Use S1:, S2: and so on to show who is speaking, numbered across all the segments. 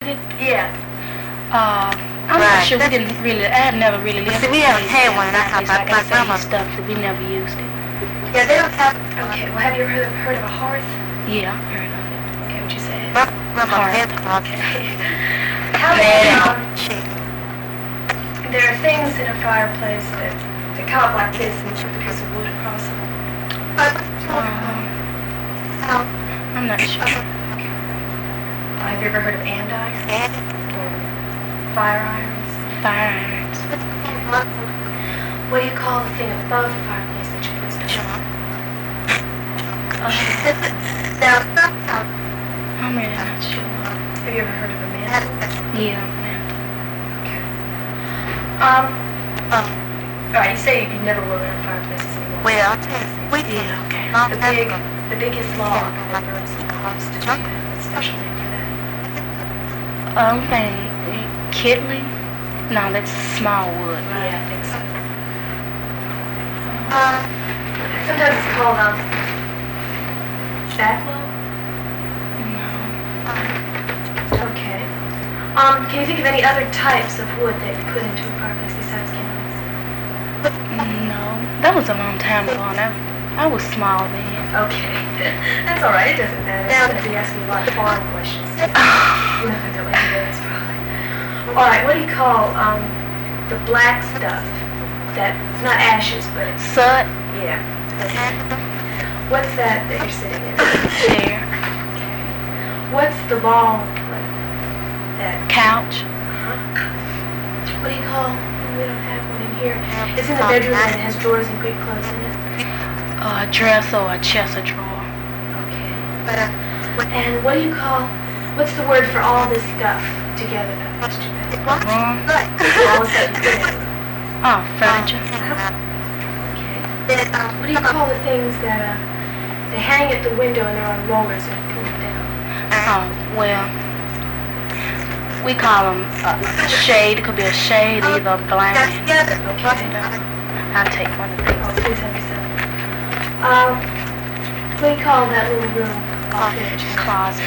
S1: it?
S2: Yeah.
S1: I'm not sure. I have never really lived.
S3: See, we haven't had one in our house.
S1: Like I
S3: My grandma
S1: say, stuff that we never used it.
S3: Yeah, they don't have.
S2: Okay. Well, have you heard of a hearth?
S1: Yeah, I've heard of it.
S2: Okay, what'd you say?
S3: My grandma had one.
S2: Okay. How about there are things in a fireplace that come up like this and you put the piece of wood across them?
S1: I'm not sure.
S2: Have you ever heard of andirons? Or fire irons?
S1: Fire irons.
S2: What do you call the thing above the fireplace that you put stuff on?
S1: I'm really not sure.
S2: Have you ever heard of a mantle?
S1: Yeah, man.
S2: Alright, you say you've never worked around fireplaces anymore.
S3: Well, I'll tell you, we did.
S1: Yeah, okay.
S2: The biggest log that burns the most. Do you have a special name for that?
S1: Kittling? No, that's small wood, right?
S2: Yeah, I think so. Sometimes it's called, backlow?
S1: No.
S2: Okay. Can you think of any other types of wood that you put into a fireplace besides kindlings?
S1: No. That was a long time ago, and I was small then.
S2: Okay. That's alright, it doesn't matter. I'm going to be asking a lot of foreign questions. You're not going to know any of this, probably. Alright, what do you call, the black stuff it's not ashes, but it's...
S1: Soot?
S2: Yeah. What's that you're sitting in?
S1: Chair.
S2: Okay. What's the long, that...
S1: Couch?
S2: What do you call... We don't have one in here. It's in the bedroom and it has drawers and great clothes in it.
S1: A dresser or a chest of drawer.
S2: Okay. And what do you call... What's the word for all this stuff together? That's too bad.
S1: Room?
S2: All the stuff you put in.
S1: Oh, furniture.
S2: Okay. What do you call the things that they hang at the window and they're on rollers and you pull them down?
S1: Oh, well, we call them shade. It could be a shade, either a blind.
S2: Okay.
S1: I'll take one of these.
S2: Oh, please have yourself. What do you call that little room off there?
S1: Closet.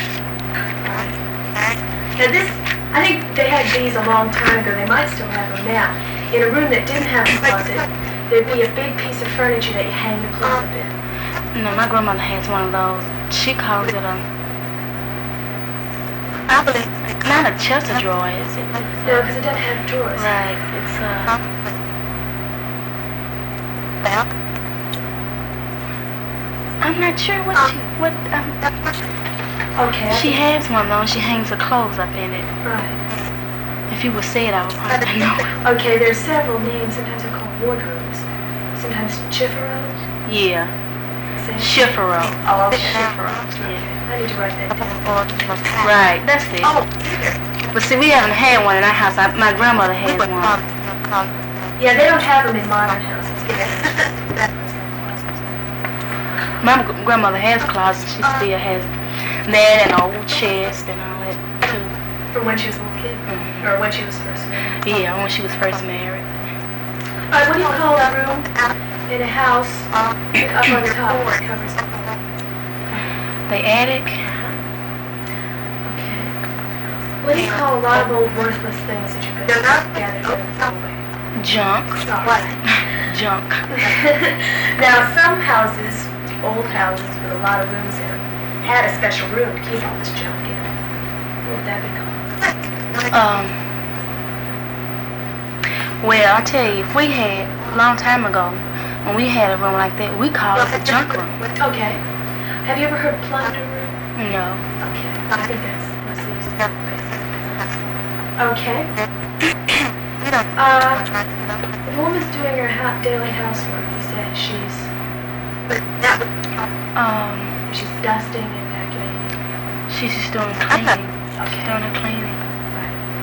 S2: Now this, I think they had these a long time ago. They might still have them now. In a room that didn't have a closet, there'd be a big piece of furniture that you hang the clothes up in.
S1: No, my grandmother has one of those. She calls it a... Not a chest of drawers, is it?
S2: No, because it doesn't have drawers.
S1: Right, it's a... I'm not sure
S2: Okay.
S1: She has one though, she hangs her clothes up in it.
S2: Right.
S1: If you would say it, I would probably know.
S2: Okay, there's several names. Sometimes they're called wardrobes. Sometimes chifferos.
S1: Yeah.
S2: Say it.
S1: Chiffero.
S2: Oh, okay.
S1: Chifferos, yeah.
S2: I need to write that down.
S1: Right, that's it. But see, we haven't had one in our house. My grandmother had one.
S2: Yeah, they don't have them in modern houses.
S1: My grandmother has closets. She still has that and an old chest and all that too.
S2: From when she was a little kid?
S1: Mm-hmm.
S2: Or when she was first married?
S1: Yeah, when she was first married.
S2: Alright, what do you call a room in a house up on the top where it covers it?
S1: The attic.
S2: Okay. What do you call a lot of old worthless things that you could gather somewhere?
S1: Junk.
S2: What?
S1: Junk.
S2: Now, some houses, old houses with a lot of rooms in them, had a special room to keep all this junk in. What would that be called?
S1: Well, I'll tell you, if we had, a long time ago, when we had a room like that, we called it the junk room.
S2: Okay. Have you ever heard plunder room?
S1: No.
S2: Okay. I think that's okay. The woman's doing her daily housework. You said she's dusting and vacuuming.
S1: She's just doing cleaning.
S2: Okay.
S1: She's doing her cleaning.